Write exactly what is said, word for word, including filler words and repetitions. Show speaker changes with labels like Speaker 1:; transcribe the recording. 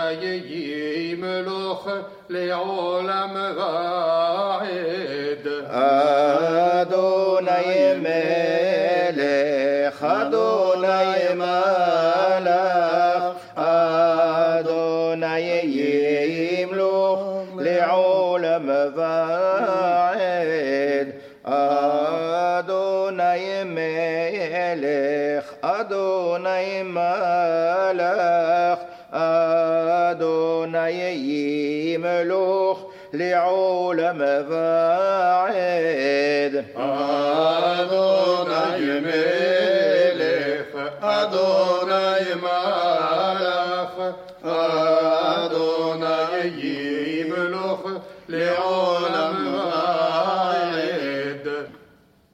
Speaker 1: יהי מלוך לעולם ועד.
Speaker 2: אדוני מלך, אדוני מלך, אדוני ימלוך לעולם ועד. אדוני מלך, אדוני מלך, אדוני ימלוך לעולם ועד.
Speaker 1: אדוני מלך, אדוני מלך,